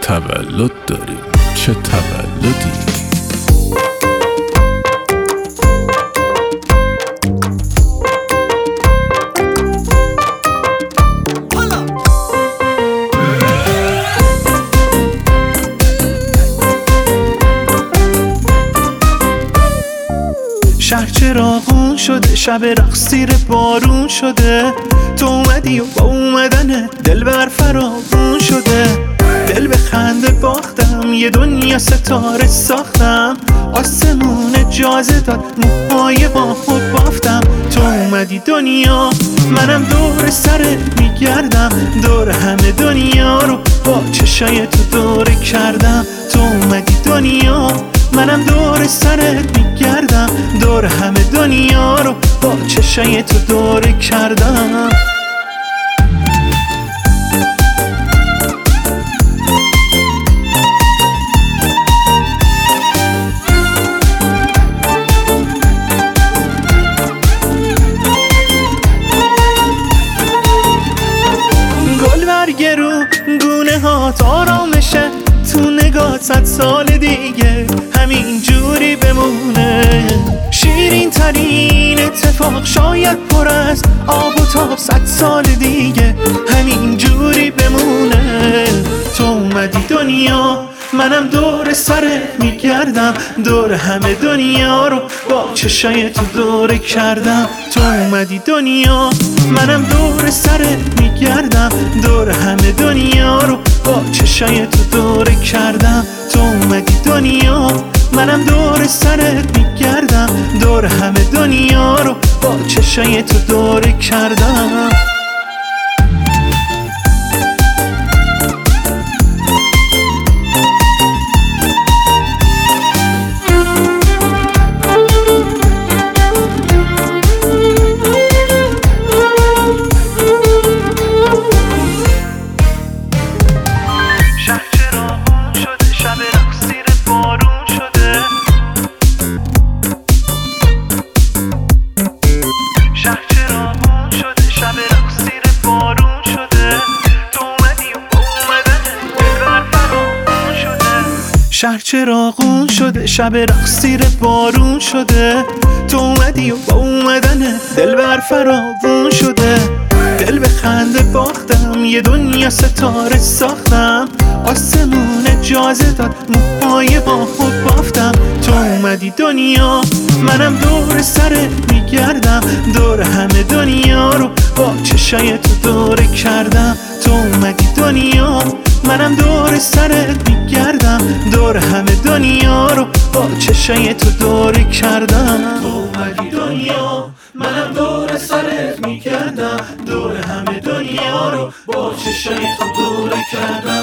تولد داری، چه تولدی. شهر چراغون شده، شب رقص زیر بارون شده. تو اومدی و با اومدن دل بر فراغون شده. دل به خنده باختم، یه دنیا ستاره ساختم. آسمون اجازه داد، موهای با خود بافتم. تو اومدی دنیا، منم دور سرت میگردم. دور همه دنیا رو با چشای تو دوره کردم. تو اومدی دنیا، منم دور سرت میگردم. دور همه دنیا رو با چشای تو دوره کردم. گل برگه رو گونه هات آرامشه، تو نگات 100 سال دیگه همین جوری بمونه. شیرین ترین اتفاق شاید پر از آب و تاب 100 سال دیگه همین جوری بمونه. تو اومدی دنیا، منم دور سرت میگردم. دور همه دنیا رو با چشای تو دوره کردم. تو اومدی دنیا، منم دور سرت میگردم. دور همه دنیا رو با چشای تو دوره کردم. تو اومدی دنیا، منم دور سرت میگردم. دور همه دنیا رو با چشای تو دوره کردم. شهر چراغون شده، شب رقص زیر بارون شده. تو اومدی و با اومدن دل بر فراغون شده. دل به خنده باختم، یه دنیا ستاره ساختم. آسمون اجازه داد، موهای با خود بافتم. تو اومدی دنیا، منم دور سرت میگردم. دور همه دنیا رو با چشای تو دوره کردم. تو اومدی دنیا، منم دور سرت میگردم. دور همه دنیا رو با چشای تو دوره کردم. تو اومدی دنیا، منم دور سرت میگردم. دور همه دنیا رو با چشای تو دوره کردم.